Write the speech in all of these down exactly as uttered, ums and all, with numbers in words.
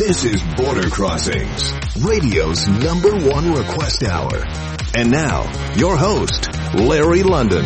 This is Border Crossings, radio's number one request hour. And now, your host, Larry London.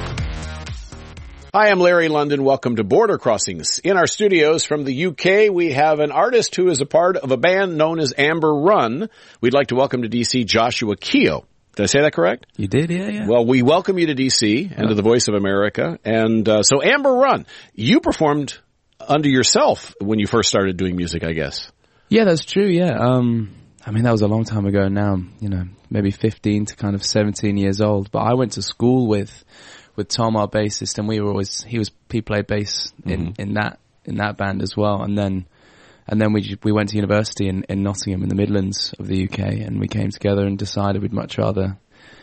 Hi, I'm Larry London. Welcome to Border Crossings. In our studios from the U K, we have an artist who is a part of a band known as Amber Run. We'd like to welcome to D C Joshua Keogh. Did I say that correct? You did, yeah, yeah. Well, we welcome you to D C and to the Voice of America. And uh, so Amber Run, you performed under yourself when you first started doing music, I guess. Yeah, that's true, yeah. Um, I mean, that was a long time ago now, you know, maybe fifteen to kind of seventeen years old. But I went to school with with Tom, our bassist, and we were always, he was, he played bass in, mm-hmm. in that, in that band as well. And then, and then we, we went to university in, in Nottingham in the Midlands of the U K, and we came together and decided we'd much rather,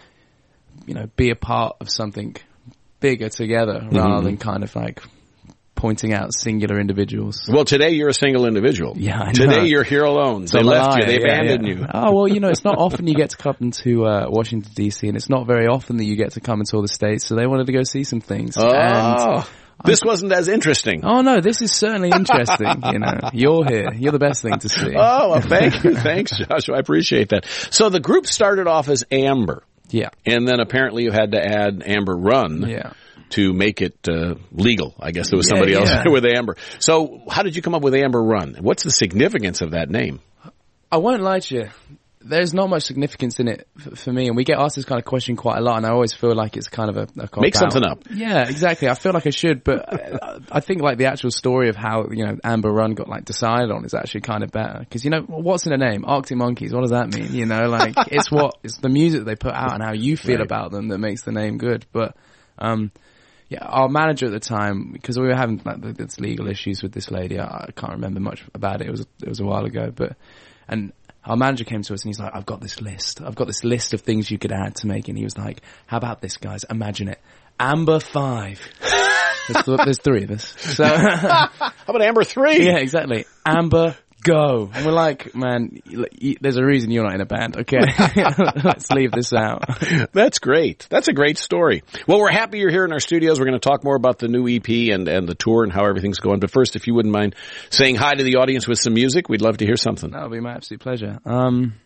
you know, be a part of something bigger together mm-hmm. rather than kind of like pointing out singular individuals. Well, today you're a single individual. Yeah, I know. Today you're here alone. So they left I, you. They yeah, abandoned yeah. you. Oh, well, you know, it's not often you get to come to uh, Washington, D C, and it's not very often that you get to come into all the States, so they wanted to go see some things. Oh, and this I'm, wasn't as interesting. Oh, no, this is certainly interesting. You know, you're here. You're the best thing to see. Oh, well, thank you. Thanks, Joshua. I appreciate that. So the group started off as Amber. Yeah. And then apparently you had to add Amber Run. Yeah. To make it uh, legal. I guess there was somebody yeah, else yeah. with Amber. So how did you come up with Amber Run? What's the significance of that name? I won't lie to you. There's not much significance in it f- for me, and we get asked this kind of question quite a lot, and I always feel like it's kind of a, a cop Make out. something up. Yeah, exactly. I feel like I should, but I, I think like the actual story of how, you know, Amber Run got like decided on is actually kind of better. Because, you know, what's in a name? Arctic Monkeys, what does that mean? You know, like, it's what, it's the music that they put out and how you feel right. about them that makes the name good. But, um, yeah, our manager at the time, because we were having like this legal issues with this lady, I, I can't remember much about it. It was it was a while ago, but and our manager came to us and he's like, "I've got this list. I've got this list of things you could add to make." And he was like, "How about this, guys? Imagine it, Amber Five." there's, th- there's three of us. So how about Amber Three? Yeah, exactly. Amber Go. And we're like, man, there's a reason you're not in a band, okay? Let's leave this out. That's great. That's a great story. Well, we're happy you're here in our studios. We're going to talk more about the new E P and, and the tour and how everything's going. But first, if you wouldn't mind saying hi to the audience with some music, we'd love to hear something. That would be my absolute pleasure. Um,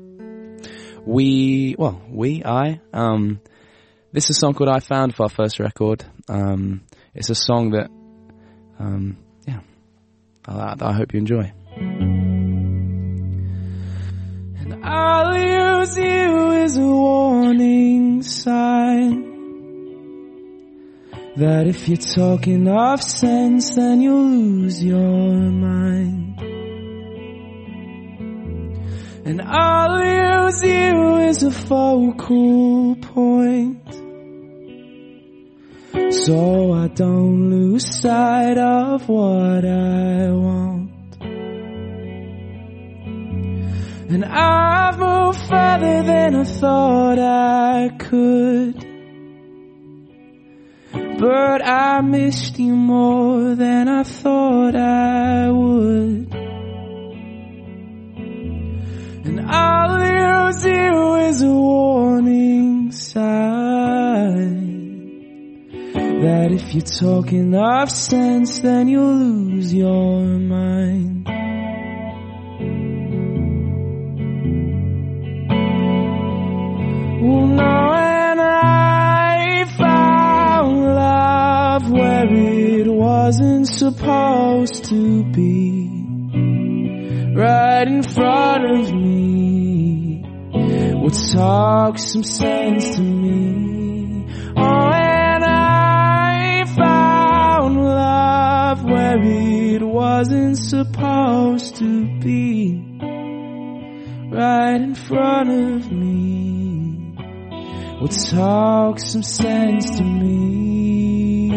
we, well, we, I, um, this is a song called I Found for our first record. Um, it's a song that, um, yeah, I, I hope you enjoy. And I'll use you as a warning sign that if you're talking off sense, then you'll lose your mind. And I'll use you as a focal point, so I don't lose sight of what I want. And I've moved further than I thought I could, but I missed you more than I thought I would. And I'll use you as a warning sign that if you're talking off sense, then you'll lose your mind. Well, no, and I found love where it wasn't supposed to be, right in front of me, would talk some sense to me. Oh, and I found love where it wasn't supposed to be, right in front of me, would talk some sense to me.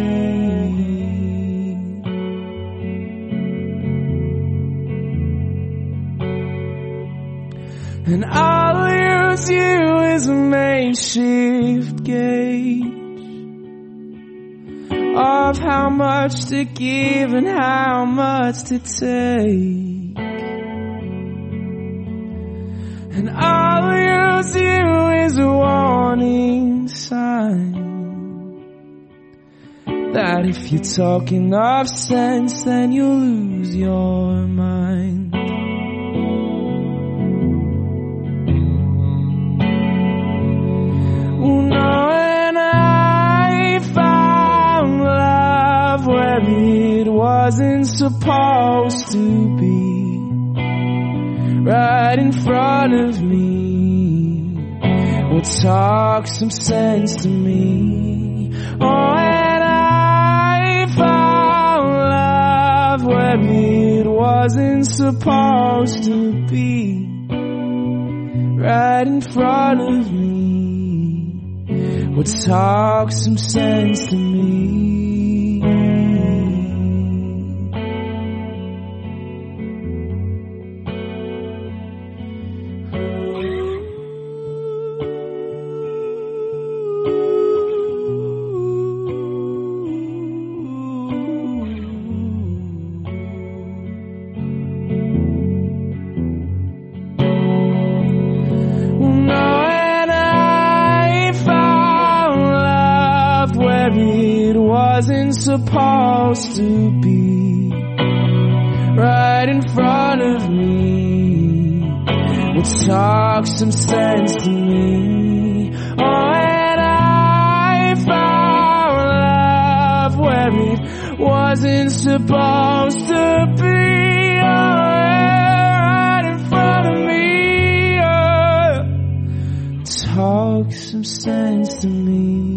And I'll use you as a makeshift gauge of how much to give and how much to take. And I'll use you as a warning sign that if you're talking off sense, then you'll lose your mind. it wasn't supposed to be, right in front of me, will talk some sense to me. Oh, and I found love where it wasn't supposed to be, right in front of me, will talk some sense to me. Wasn't supposed to be, right in front of me, will talk some sense to me. Oh, and I found love where it wasn't supposed to be, oh, right in front of me, oh, talk some sense to me.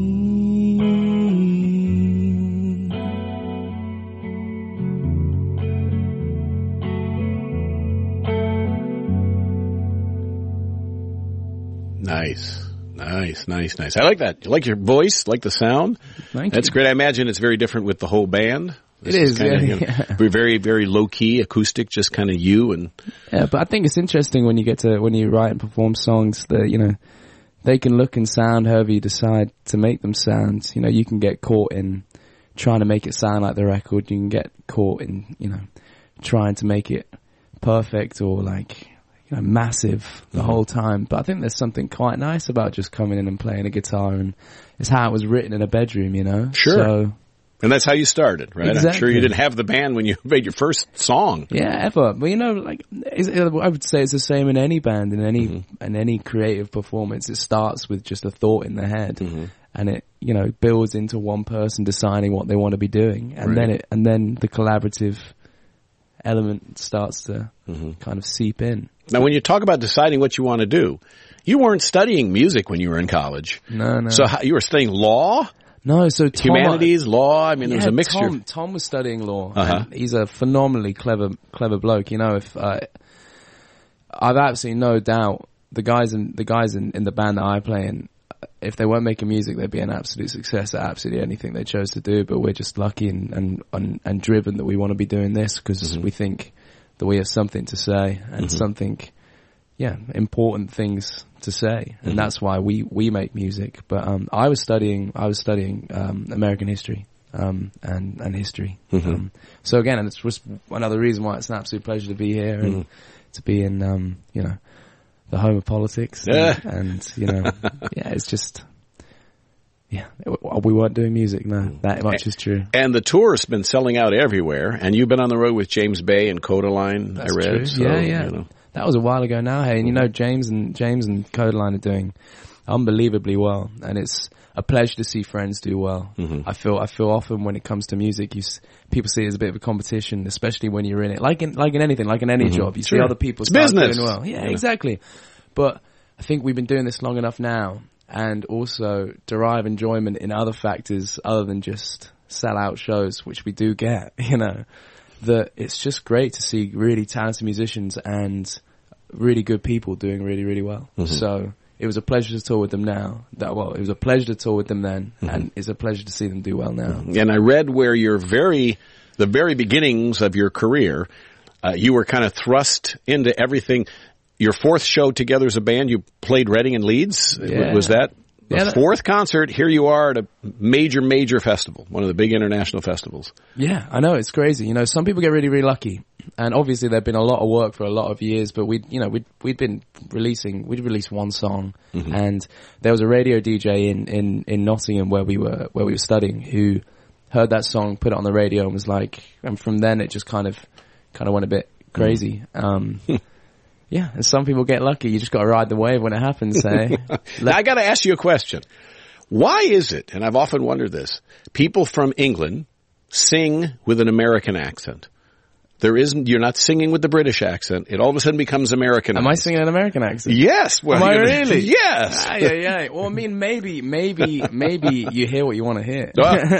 Nice, nice, nice, nice. I like that. You like your voice, like the sound. Thank That's you. great. I imagine it's very different with the whole band. This It is, kind of, yeah, you know, yeah. very, very low key, acoustic, just kind of you and. Yeah, but I think it's interesting when you get to, when you write and perform songs that, you know, they can look and sound however you decide to make them sound. You know, you can get caught in trying to make it sound like the record. You can get caught in, you know, trying to make it perfect or like, you know, massive the mm-hmm. whole time. But I think there's something quite nice about just coming in and playing a guitar, and it's how it was written in a bedroom, you know? Sure. So, and that's how you started, right? Exactly. I'm sure you didn't have the band when you made your first song. Yeah, ever. But you know, like, it's, I would say it's the same in any band, in any, mm-hmm. in any creative performance. It starts with just a thought in the head, mm-hmm. and it, you know, builds into one person deciding what they want to be doing, and right. then it, and then the collaborative element starts to mm-hmm. kind of seep in. Now, when you talk about deciding what you want to do, you weren't studying music when you were in college. No, no. So how, you were studying law? No, so Tom, humanities, law. I mean, there yeah, was a mixture. Tom, Tom was studying law. Uh-huh. And he's a phenomenally clever, clever bloke. You know, if uh, I've absolutely no doubt the guys in the guys in, in the band that I play in, if they weren't making music, they'd be an absolute success at absolutely anything they chose to do. But we're just lucky and and and, and driven that we want to be doing this because mm-hmm. we think that we have something to say and mm-hmm. something, yeah, important things to say, and mm-hmm. that's why we we make music. But um, I was studying I was studying um, American history um, and and history. Mm-hmm. Um, so again, and it's just another reason why it's an absolute pleasure to be here and mm-hmm. to be in um, you know, the home of politics. Yeah. And, and you know, yeah, it's just. Yeah, we weren't doing music, no. That much is true. And the tour's been selling out everywhere, and you've been on the road with James Bay and Kodaline, I That's read. true. So, yeah, yeah. You know. That was a while ago now, hey. And you know, James and James and Kodaline are doing unbelievably well, and it's a pleasure to see friends do well. Mm-hmm. I feel I feel often when it comes to music, you s- people see it as a bit of a competition, especially when you're in it. Like in like in anything, like in any mm-hmm. job, you sure. see other people it's start business. doing well. Yeah, yeah, exactly. But I think we've been doing this long enough now, and also derive enjoyment in other factors other than just sell out shows, which we do get, you know, that it's just great to see really talented musicians and really good people doing really, really well. Mm-hmm. So it was a pleasure to tour with them now. That well, it was a pleasure to tour with them then, mm-hmm. and it's a pleasure to see them do well now. And I read where you're very, the very beginnings of your career, uh, you were kind of thrust into everything. Your fourth show together as a band, you played Reading and Leeds. Yeah. Was that the yeah, that, fourth concert? Here you are at a major, major festival, one of the big international festivals. Yeah, I know, it's crazy. You know, some people get really, really lucky. And obviously there'd been a lot of work for a lot of years, but we'd, you know, we'd, we'd been releasing, we'd released one song, mm-hmm. and there was a radio D J in, in, in Nottingham where we were, where we were studying, who heard that song, put it on the radio and was like, and from then it just kind of, kind of went a bit crazy. Mm. Um, Yeah, and some people get lucky. You just got to ride the wave when it happens, eh? Now, I got to ask you a question. Why is it, and I've often wondered this, people from England sing with an American accent. There isn't, you're not singing with the British accent. It all of a sudden becomes American. Am I singing an American accent? Yes. Well, Am I you know, really? Yes. Yeah, yeah, yeah. Well, I mean, maybe, maybe, maybe you hear what you want to hear.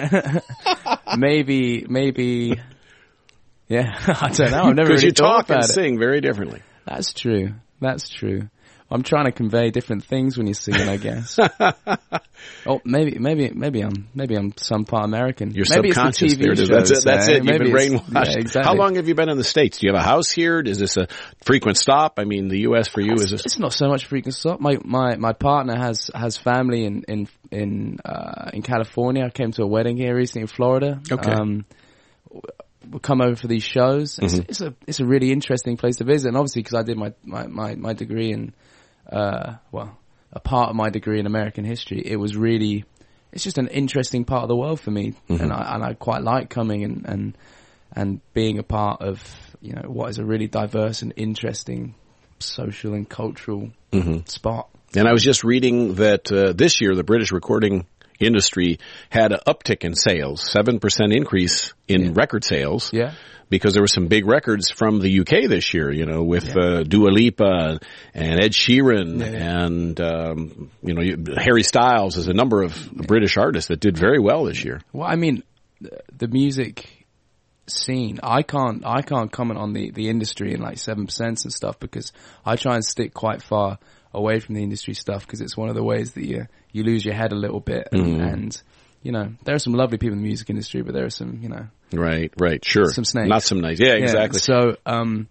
maybe, maybe, yeah, I don't know. I've never really you thought talk and about it. sing very differently. That's true. That's true. I'm trying to convey different things when you're singing, I guess. Oh, maybe, maybe, maybe I'm, maybe I'm some part American. You're maybe subconscious. It's the T V there it is. shows, That's it. That's uh, it. You've maybe been it's- brainwashed. Yeah, exactly. How long have you been in the States? Do you have a house here? Is this a frequent stop? I mean, the U S for you is this? It's not so much frequent stop. My my my partner has has family in in in uh, in California. I came to a wedding here recently in Florida. Okay. Um, we'll come over for these shows. It's, Mm-hmm. it's a it's a really interesting place to visit, and obviously because I did my, my, my, my degree in uh well a part of my degree in American history, it was really it's just an interesting part of the world for me, Mm-hmm. and I and I quite like coming and and and being a part of you know what is a really diverse and interesting social and cultural Mm-hmm. spot. And I was just reading that uh, this year the British recording industry had an uptick in sales, seven percent increase in Yeah. record sales. Yeah. Because there were some big records from the U K this year, you know, with uh, Dua Lipa and Ed Sheeran Yeah, yeah. and, um, you know, you- Harry Styles. There's a number of British artists that did very well this year. Well, I mean, the, the music scene. I can't. I can't comment on the, the industry and like seven percent and stuff because I try and stick quite far away from the industry stuff because it's one of the ways that you you lose your head a little bit and, Mm-hmm. and you know there are some lovely people in the music industry, but there are some you know Right, right, sure. Some snakes. Not some nice. Yeah, exactly. Yeah, so, um,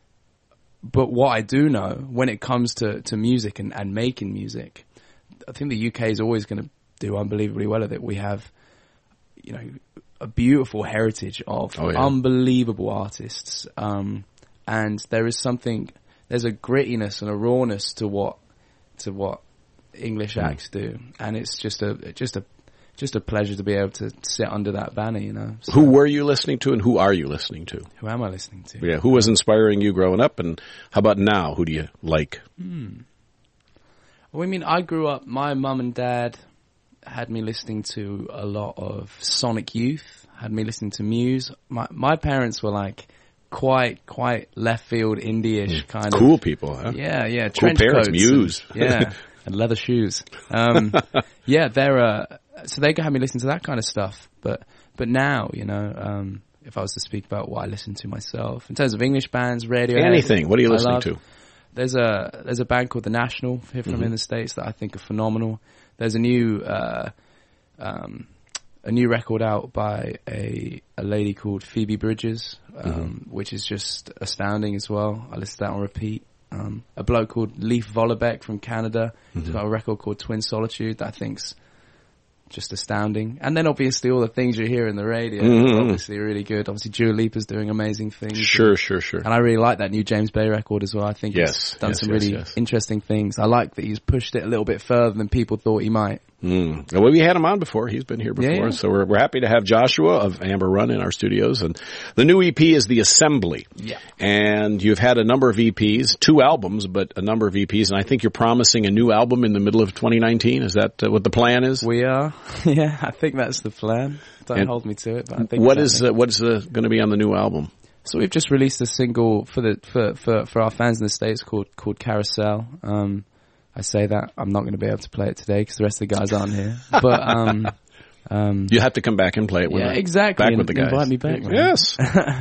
but what I do know when it comes to, to music and, and making music, I think the U K is always going to do unbelievably well at it. We have, you know, a beautiful heritage of Oh, yeah. unbelievable artists. Um, and there is something, there's a grittiness and a rawness to what, to what English Mm. acts do. And it's just a, just a, just a pleasure to be able to sit under that banner, you know. So, Who were you listening to and who are you listening to? who am I listening to? Yeah, who was inspiring you growing up and how about now? Who do you like? Well, I mean, I grew up, my mum and dad had me listening to a lot of Sonic Youth, had me listening to Muse. My my parents were like quite, quite left field indie-ish kind Cool of. people, huh? Yeah, yeah. Cool trench parents, coats Muse. And, yeah, and leather shoes. Um, yeah, they're, uh, so they had me listen to that kind of stuff. But, but now, you know, um, if I was to speak about what I listen to myself, in terms of English bands, radio. Anything. What are you I listening love- to? There's a there's a band called The National here from in the States that I think are phenomenal. There's a new uh, um, a new record out by a a lady called Phoebe Bridgers, um, which is just astounding as well. I listen to that on repeat. Um, a bloke called Leif Vollebeck from Canada. He's got a record called Twin Solitude that I think's just astounding. And then obviously all the things you hear in the radio Mhm. are obviously really good. Obviously Dua Lipa's doing amazing things. Sure, sure, sure. And I really like that new James Bay record as well. I think Yes, he's done yes, some yes, really yes. interesting things. I like that he's pushed it a little bit further than people thought he might. Mm. Well, we had him on before. He's been here before. Yeah, yeah. So we're, we're happy to have Joshua of Amber Run in our studios. And the new E P is The Assembly. Yeah. And you've had a number of E Ps, two albums, but a number of E Ps. And I think you're promising a new album in the middle of twenty nineteen. Is that uh, what the plan is? We are. Yeah, I think that's the plan. Don't And hold me to it, but I think What that's is it. uh, what is uh, going to be on the new album? So we've just released a single for the for, for, for our fans in the States called called Carousel. Um, I say that I'm not going to be able to play it today because the rest of the guys aren't here. But um, um, You have to come back and play it. With yeah, the- exactly. Back and with the guys. Invite me back, man. Yes.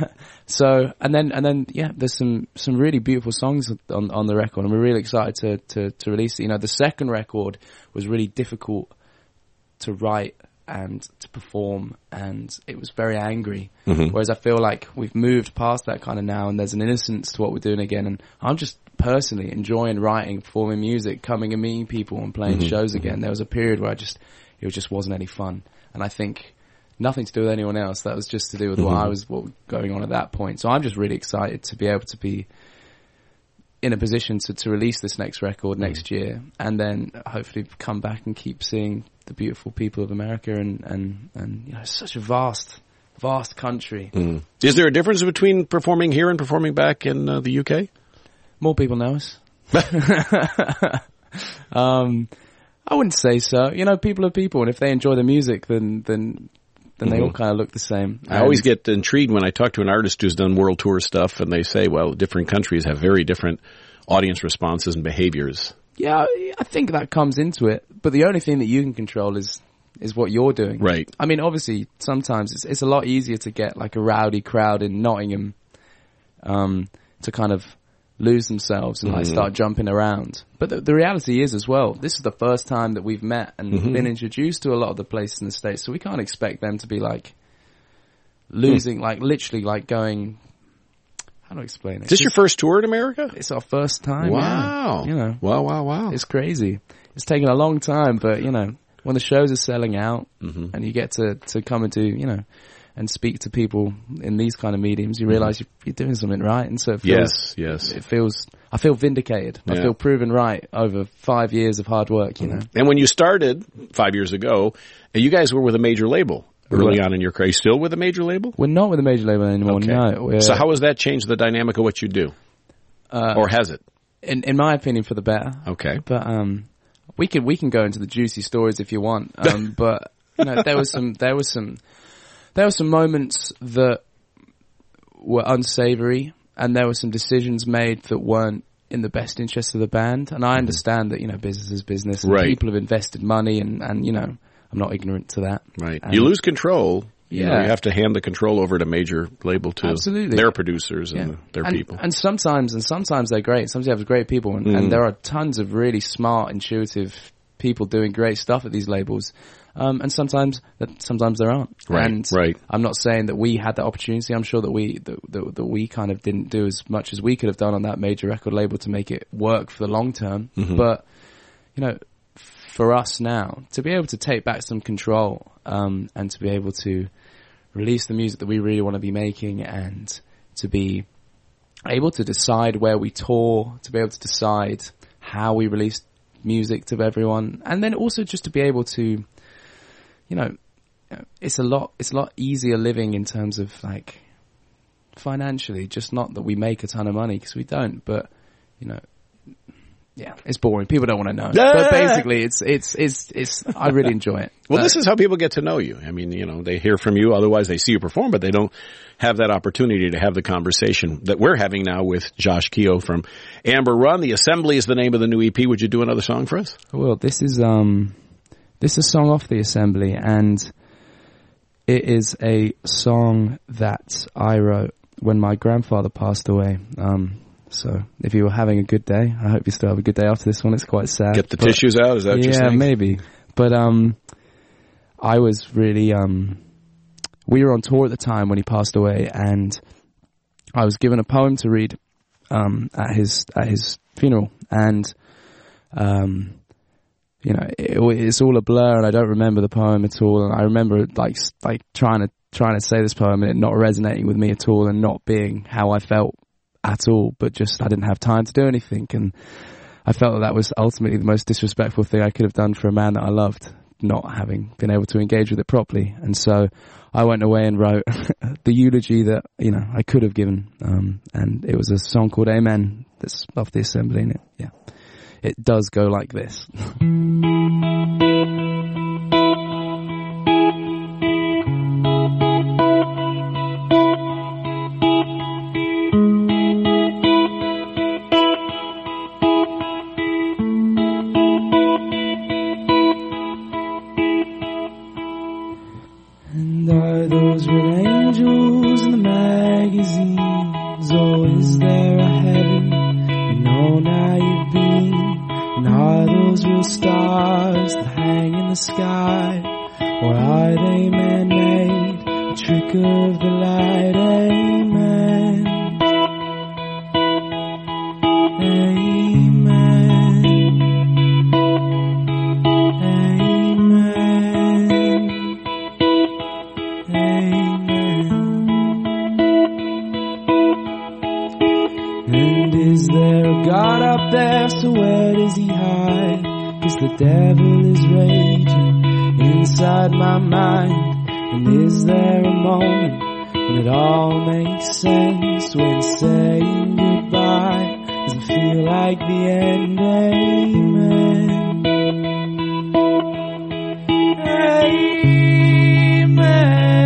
So and then and then yeah, there's some some really beautiful songs on on the record, and we're really excited to to to release it. You know, the second record was really difficult to write and to perform, and it was very angry. Mhm. Whereas I feel like we've moved past that kind of now, and there's an innocence to what we're doing again. And I'm just personally enjoying writing, performing music, coming and meeting people and playing Mhm. shows again. There was a period where I just it just wasn't any fun, and I think nothing to do with anyone else. That was just to do with what Mhm. I was what was going on at that point. So I'm just really excited to be able to be in a position to, to release this next record next year, and then hopefully come back and keep seeing the beautiful people of America, and, and, and you know, it's such a vast, vast country. Mm. Is there a difference between performing here and performing back in uh, the U K? More people know us. um, I wouldn't say so. You know, people are people, and if they enjoy the music, then, then then mm-hmm. they all kind of look the same. I and always get intrigued when I talk to an artist who's done world tour stuff, and they say, well, different countries have very different audience responses and behaviors. Yeah, I think that comes into it. But the only thing that you can control is is what you're doing. Right. I mean, obviously, sometimes it's, it's a lot easier to get like a rowdy crowd in Nottingham um, to kind of lose themselves and like mm-hmm. start jumping around. But the, the reality is as well, this is the first time that we've met and mm-hmm. been introduced to a lot of the places in the States, so we can't expect them to be like losing, mm. like literally like going... How do I explain it? Is this your first tour in America? It's our first time. Wow. Yeah. You know. Wow, wow, wow. It's crazy. It's taken a long time, but, you know, when the shows are selling out mm-hmm. and you get to, to come and do, you know, and speak to people in these kind of mediums, you realize mm-hmm. you're, you're doing something right. And so it feels, yes, yes. It feels, I feel vindicated. Yeah. I feel proven right over five years of hard work, you know. And when you started five years ago, you guys were with a major label. Early on in your career. Are you still with a major label? We're not with a major label anymore, okay. no. We're, so how has that changed the dynamic of what you do? Uh, or has it? In in my opinion, for the better. Okay. But um, we can we can go into the juicy stories if you want. Um, but you know, there was some there was some there were some moments that were unsavory, and there were some decisions made that weren't in the best interest of the band. And I understand that, you know, business is business, and right. people have invested money, and and you know. I'm not ignorant to that. Right. And you lose control. You yeah. know, you have to hand the control over to major label to Absolutely. their producers and yeah. their and, people. And sometimes, and sometimes they're great. Sometimes you have great people, and, mm. and there are tons of really smart, intuitive people doing great stuff at these labels. Um, and sometimes, that sometimes there aren't. Right. And right. I'm not saying that we had that opportunity. I'm sure that we that, that, that we kind of didn't do as much as we could have done on that major record label to make it work for the long term. Mm-hmm. But you know. For us now, to be able to take back some control um, and to be able to release the music that we really want to be making, and to be able to decide where we tour, to be able to decide how we release music to everyone, and then also just to be able to, you know, it's a lot, it's a lot easier living in terms of like financially, just not that we make a ton of money, because we don't, but you know, yeah, it's boring. People don't want to know. Yeah. But basically, it's, it's, it's, it's, I really enjoy it. Well, uh, this is how people get to know you. I mean, you know, they hear from you. Otherwise, they see you perform, but they don't have that opportunity to have the conversation that we're having now with Josh Keogh from Amber Run. The Assembly is the name of the new E P. Would you do another song for us? Well, this is, um, this is a song off the Assembly, and it is a song that I wrote when my grandfather passed away. Um, So if you were having a good day, I hope you still have a good day after this one. It's quite sad. Get the but, tissues out, is that what yeah, you're saying? Yeah, maybe. But um, I was really... Um, we were on tour at the time when he passed away, and I was given a poem to read um, at his at his funeral. And, um, you know, it, it's all a blur, and I don't remember the poem at all. And I remember like like trying to trying to say this poem and it not resonating with me at all, and not being how I felt at all, but just I didn't have time to do anything, and I felt that that was ultimately the most disrespectful thing I could have done for a man that I loved, not having been able to engage with it properly. And so I went away and wrote the eulogy that, you know, I could have given, um, and it was a song called Amen that's off the Assembly, and it, yeah, it does go like this. Amen.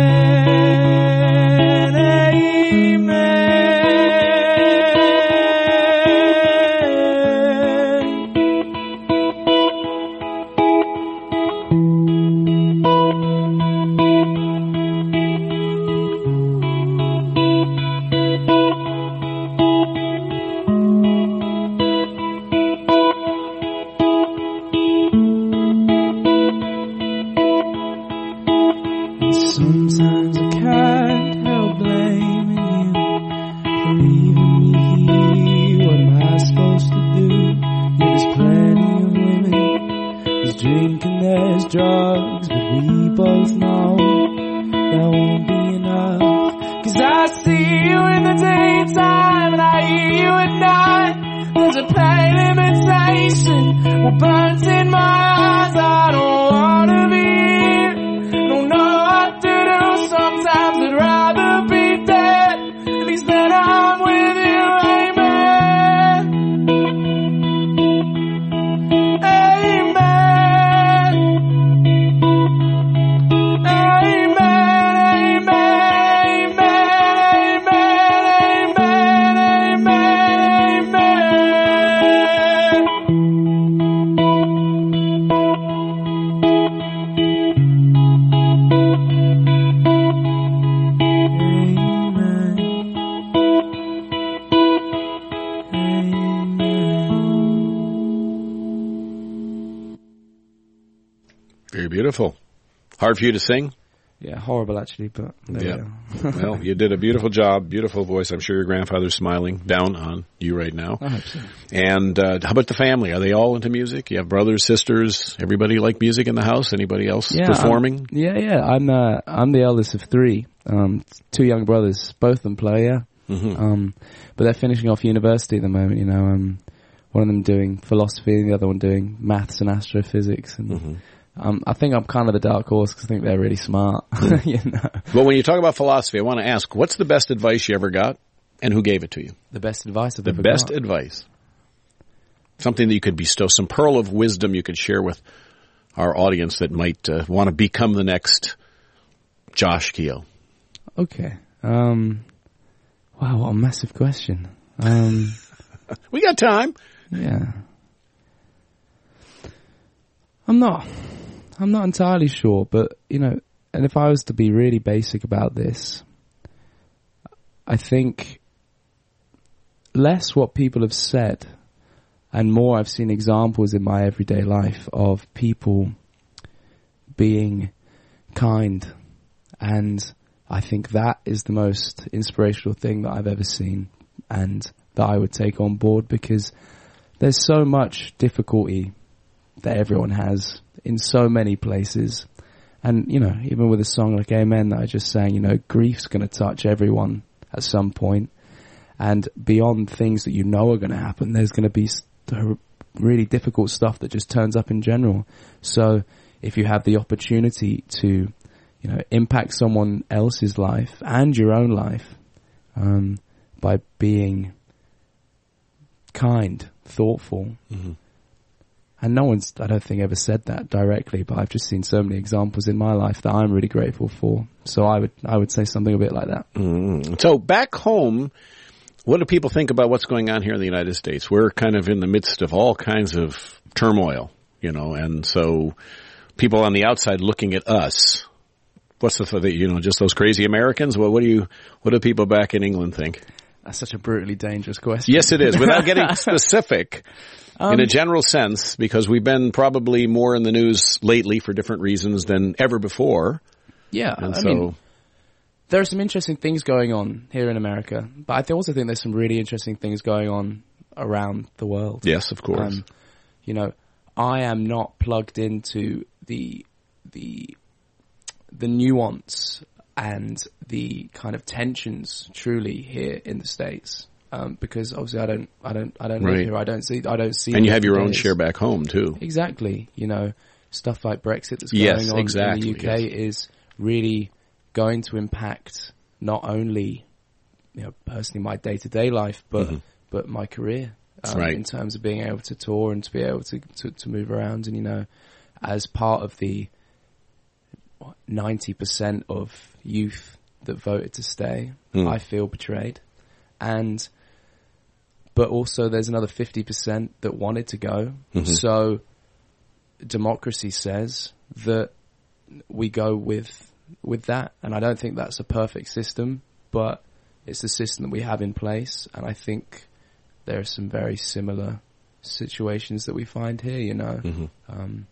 'Cause I see you in the daytime and I hear you at night. There's a pain limitation, well, burnt in my eyes. I don't wanna be here, don't know what to do. Sometimes I'd rather be dead, at least then I'm with you. Amen. Amen. Amen. Amen. Amen. Amen. Amen. Very beautiful. Hard for you to sing? Yeah, horrible actually, but there Yeah. we are. Well, you did a beautiful job, beautiful voice. I'm sure your grandfather's smiling down on you right now. I hope so. And uh, how about the family? Are they all into music? You have brothers, sisters, everybody like music in the house? Anybody else Yeah, performing? I'm, yeah, yeah. I'm uh, I'm the eldest of three. Um, two young brothers, both of them play. Yeah, Mm-hmm. um, but they're finishing off university at the moment. You know, um, one of them doing philosophy, and the other one doing maths and astrophysics. And Mm-hmm. um, I think I'm kind of the dark horse because I think they're really smart. you know, Well, when you talk about philosophy, I want to ask, what's the best advice you ever got, and who gave it to you? the best advice I've The ever best got. advice. Something that you could bestow, some pearl of wisdom you could share with our audience that might uh, want to become the next Josh Keogh. Okay. Um, wow, what a massive question. Um, We got time. yeah. I'm not, I'm not entirely sure, but, you know, and if I was to be really basic about this, I think less what people have said and more I've seen examples in my everyday life of people being kind, and I think that is the most inspirational thing that I've ever seen and that I would take on board, because there's so much difficulty that everyone has in so many places. And, you know, even with a song like Amen that I just sang, you know, grief's going to touch everyone at some point. And beyond things that you know are going to happen, there's going to be st- really difficult stuff that just turns up in general. So if you have the opportunity to, you know, impact someone else's life and your own life, um, by being kind, thoughtful, Mm-hmm. and no one's, I don't think, ever said that directly, but I've just seen so many examples in my life that I'm really grateful for. So I would, I would say something a bit like that. Mm. So back home, what do people think about what's going on here in the United States? We're kind of in the midst of all kinds of turmoil, you know, and so people on the outside looking at us, what's the, you know, just those crazy Americans? Well, what do you, what do people back in England think? That's such a brutally dangerous question. Yes, it is. Without getting specific, Um, in a general sense, because we've been probably more in the news lately for different reasons than ever before. Yeah, And I so, mean, there are some interesting things going on here in America, but I th- also think there's some really interesting things going on around the world. yes, of course. Um, you know, I am not plugged into the the the nuance and the kind of tensions truly here in the States, um, because obviously I don't, I don't, I don't Right. live here. I don't see, I don't see. and you it have your own days. share back home, too. Exactly. You know, stuff like Brexit that's Yes, going on exactly, in the U K is really going to impact not only, you know, personally my day-to-day life, but Mhm. but my career, um, Right. in terms of being able to tour and to be able to, to, to move around. And, you know, as part of the what, ninety percent of youth that voted to stay, Mm. I feel betrayed. And, but also there's another fifty percent that wanted to go. Mhm. So democracy says that we go with, with that. And I don't think that's a perfect system, but it's the system that we have in place. And I think there are some very similar situations that we find here, you know. Mhm. Um,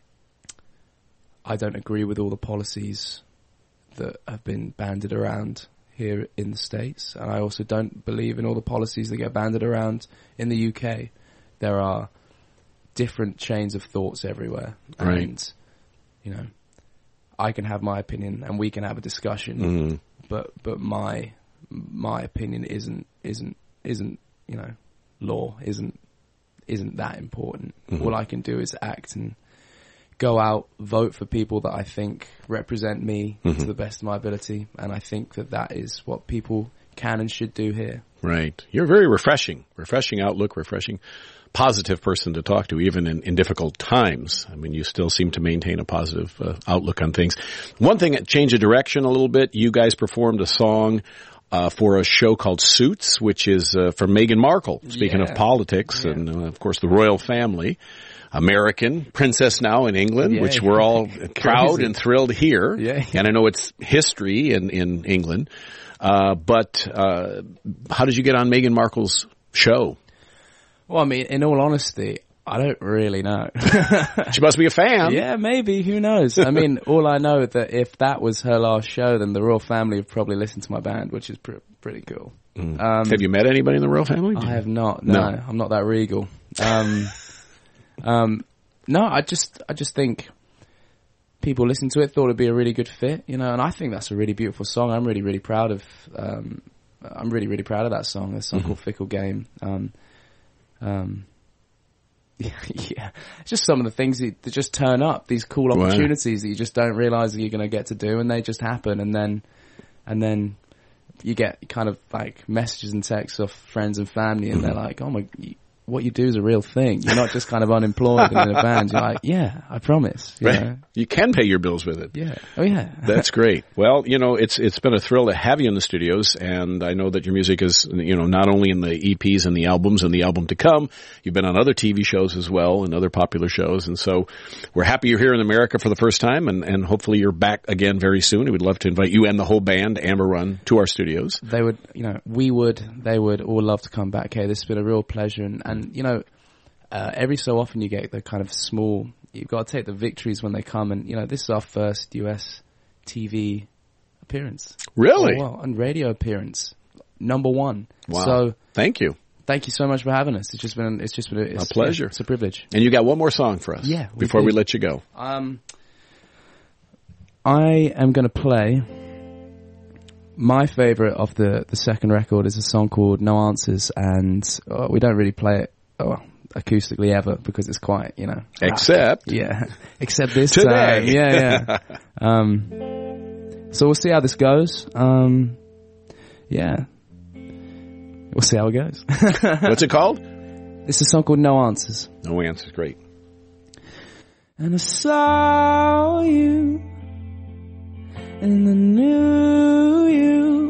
I don't agree with all the policies that have been banded around here in the States, and I also don't believe in all the policies that get banded around in the U K. There are different chains of thoughts everywhere, Right. and, you know, I can have my opinion and we can have a discussion, Mhm. but but my my opinion isn't isn't isn't you know law isn't isn't that important. Mm-hmm. All I can do is act and go out, vote for people that I think represent me mm-hmm. to the best of my ability, and I think that that is what people can and should do here. Right. You're very refreshing, refreshing outlook, refreshing, positive person to talk to, even in, in difficult times. I mean, you still seem to maintain a positive uh, outlook on things. One thing that changed of direction a little bit, you guys performed a song Uh, for a show called Suits, which is uh, for Meghan Markle, speaking yeah. of politics, yeah. and uh, of course the royal family, American, princess now in England, yeah, which we're all proud and thrilled here. Yeah, yeah. And I know it's history in, in England. Uh, but uh, how did you get on Meghan Markle's show? Well, I mean, in all honesty, I don't really know. She must be a fan. Yeah, maybe. Who knows? I mean, all I know is that if that was her last show, then the royal family have probably listened to my band, which is pr- pretty cool. Mm. Um, have you met anybody in the royal family? I have not. No, no. I'm not that regal. Um, um, no, I just, I just think people listened to it, thought it'd be a really good fit, you know, and I think that's a really beautiful song. I'm really, really proud of, um, I'm really, really proud of that song. There's a song mm-hmm. called Fickle Game. Um, um, Yeah, it's just some of the things that, that just turn up, these cool opportunities wow. that you just don't realize that you're going to get to do, and they just happen, and then, and then you get kind of like messages and texts off friends and family, and they're like, oh my, what you do is a real thing. You're not just kind of unemployed and in a band. You're like, yeah, I promise. You right. know? You can pay your bills with it. Yeah. Oh, yeah. That's great. Well, you know, it's it's been a thrill to have you in the studios, and I know that your music is, you know, not only in the E Ps and the albums and the album to come, you've been on other T V shows as well and other popular shows, and so we're happy you're here in America for the first time, and, and hopefully you're back again very soon. We would love to invite you and the whole band, Amber Run, to our studios. They would, you know, we would, they would all love to come back here. This has been a real pleasure, and, and you know, Uh, every so often you get the kind of small, you've got to take the victories when they come, and you know, this is our first U S T V appearance. Really? Oh, well, and radio appearance. Number one. Wow. So thank you. Thank you so much for having us. It's just been, it's just been a, it's, a pleasure. It's a privilege. And you got one more song for us. Yeah. We before do. we let you go. Um, I am going to play my favorite of the, the second record is a song called No Answers, and uh, we don't really play it. Oh, acoustically ever, because it's quite, you know. Except. Yeah. Except this today. time. Yeah, yeah. um, so we'll see how this goes. Um, yeah. We'll see how it goes. What's it called? It's a song called No Answers. No Answers. Great. And I saw you and I knew you,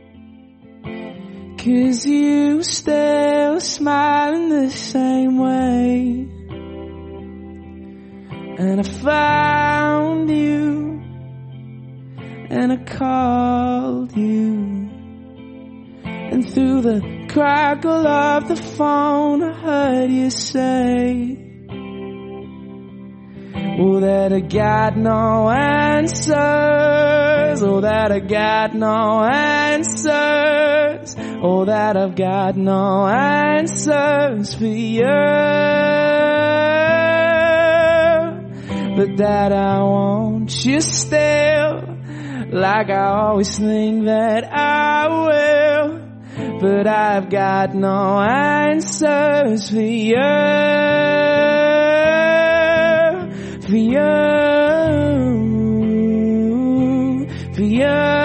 'cause you still smiling the same way. And I found you and I called you, and through the crackle of the phone I heard you say, oh, that I got no answers, oh, that I got no answers, oh, that I've got no answers for you, but that I want you still, like I always think that I will, but I've got no answers for you, for you, for you.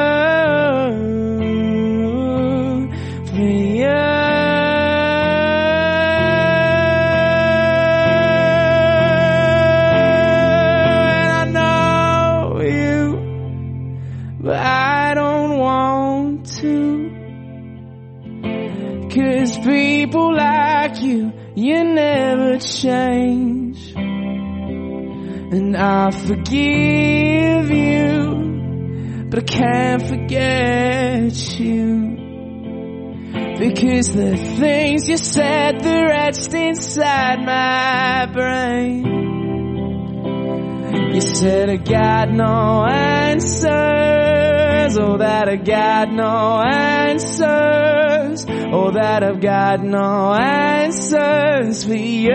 People like you, you never change, and I forgive you, but I can't forget you, because the things you said, they're etched inside my brain. You said I got no answers, oh, that I got no answers, oh, that I've got no answers for you,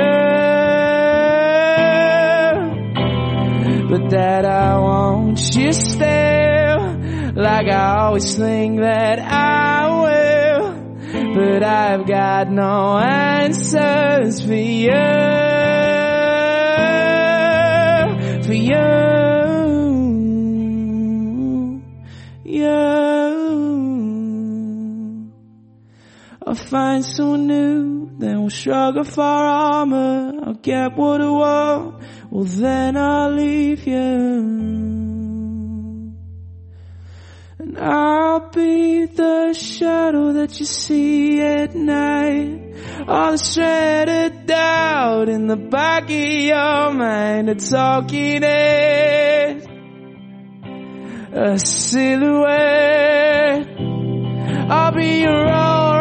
but that I want you still, like I always think that I will, but I've got no answers for you, for you, you. I'll find someone new, then we'll struggle for armor. I'll get what I want, well then I'll leave you. And I'll be the shadow that you see at night, all the shredded doubt in the back of your mind, a talking head, a silhouette. I'll be your old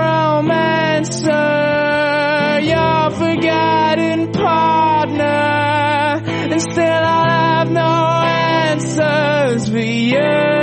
romancer, your forgotten partner, and still I'll have no answers for you.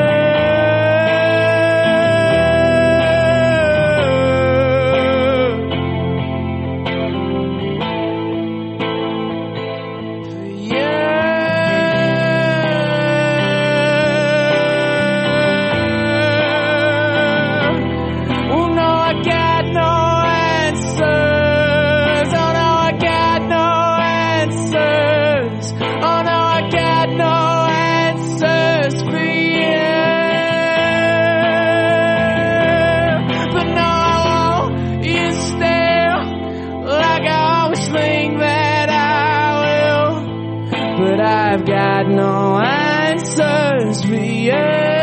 I've got no answers for you.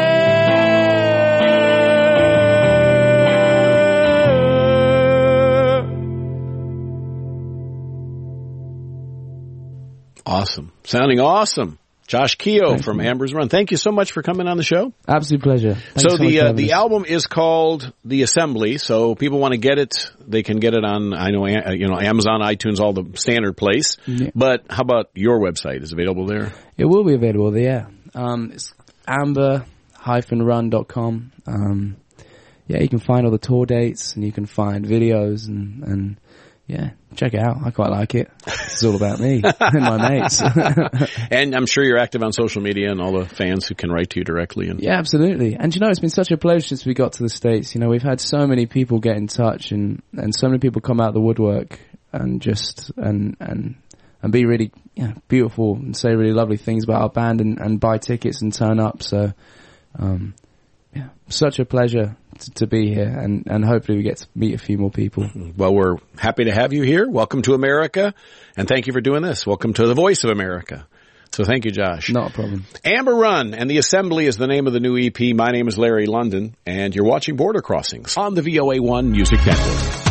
Awesome. Sounding awesome. Josh Keogh Thanks, from man. Amber's Run. Thank you so much for coming on the show. Absolute pleasure. Thanks so, so the uh, the us. album is called The Assembly. So people want to get it, they can get it on, I know, you know, Amazon, iTunes, all the standard place. Yeah. But how about your website? Is it available there? It will be available there. Yeah. Um, it's amber dash run dot com. Um, yeah, you can find all the tour dates and you can find videos and, and yeah, check it out. I quite like it. It's all about me and my mates. And I'm sure you're active on social media and all the fans who can write to you directly. And yeah, absolutely. And you know, it's been such a pleasure since we got to the States. You know, we've had so many people get in touch and, and so many people come out of the woodwork and just, and, and, and be really, you know, beautiful and say really lovely things about our band and, and buy tickets and turn up. So, um, yeah, such a pleasure to, to be here, and, and hopefully we get to meet a few more people. Well, we're happy to have you here. Welcome to America, and thank you for doing this. Welcome to the Voice of America. So thank you, Josh. Not a problem. Amber Run and The Assembly is the name of the new E P. My name is Larry London, and you're watching Border Crossings on the V O A one Music Network.